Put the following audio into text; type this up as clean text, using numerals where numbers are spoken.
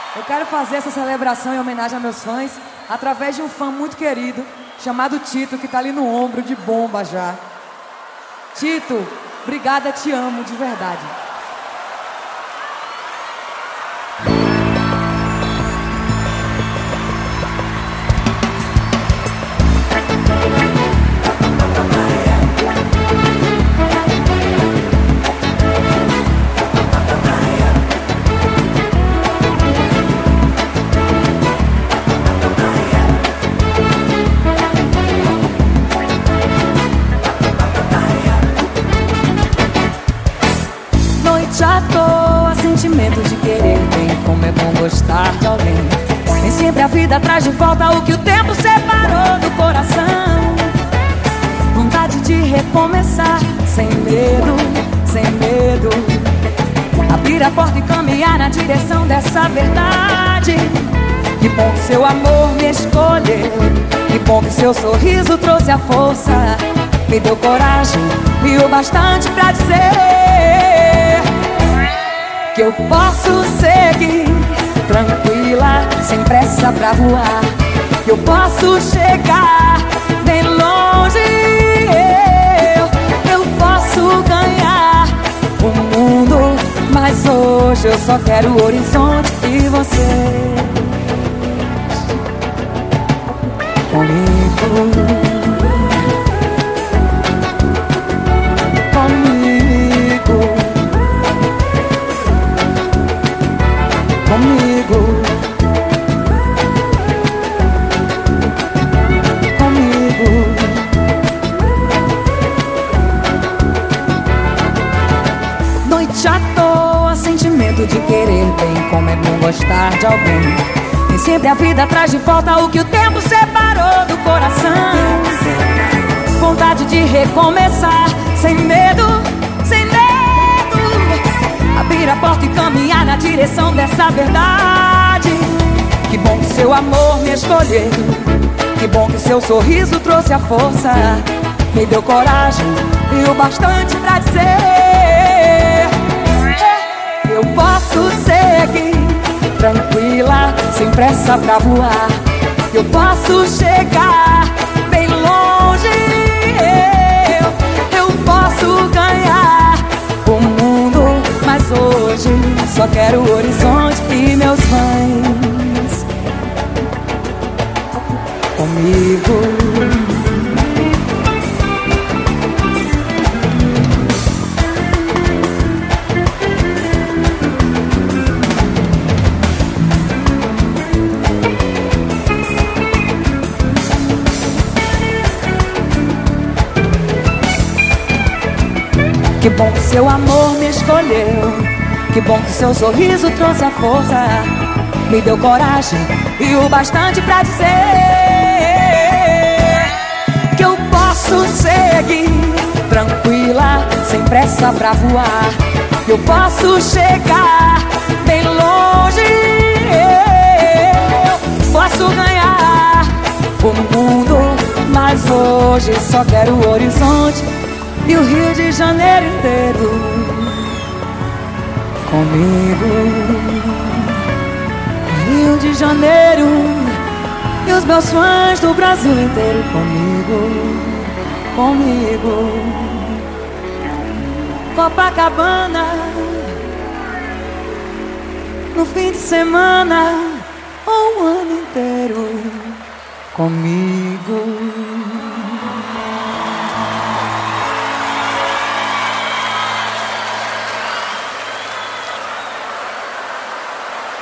Eu quero fazer essa celebração em homenagem a meus fãs através de um fã muito querido chamado Tito, que tá ali no ombro de bomba já. Tito, obrigada, te amo de verdade. À toa, sentimento de querer bem, como é bom gostar de alguém. Nem sempre a vida traz de volta o que o tempo separou do coração. Vontade de recomeçar, sem medo, sem medo. Abrir a porta e caminhar na direção dessa verdade. Que bom que seu amor me escolheu, que bom que seu sorriso trouxe a força, me deu coragem e o bastante pra dizer que eu posso seguir tranquila, sem pressa pra voar. Que eu posso chegar bem longe. Eu posso ganhar o mundo, mas hoje eu só quero o horizonte e você comigo. Noite à toa, sentimento de querer bem, como é bom gostar de alguém. Nem sempre a vida traz de volta o que o tempo separou do coração. Vontade de recomeçar, sem medo, sem medo. Abrir a porta e caminhar na direção dessa verdade. Que bom que seu amor me escolheu, que bom que seu sorriso trouxe a força, me deu coragem e o bastante pra dizer que eu posso seguir tranquila, sem pressa pra voar. Que eu posso chegar bem longe. Eu posso ganhar o mundo, mas hoje só quero o horizonte e meus fãs comigo. Que bom que seu amor me escolheu, que bom que seu sorriso trouxe a força, me deu coragem e o bastante pra dizer que eu posso seguir tranquila, sem pressa pra voar. Que eu posso chegar bem longe. Eu posso ganhar o mundo, mas hoje só quero o horizonte e o Rio de Janeiro inteiro comigo. Rio de Janeiro e os meus fãs do Brasil inteiro comigo, comigo. Copacabana, no fim de semana ou o ano inteiro comigo.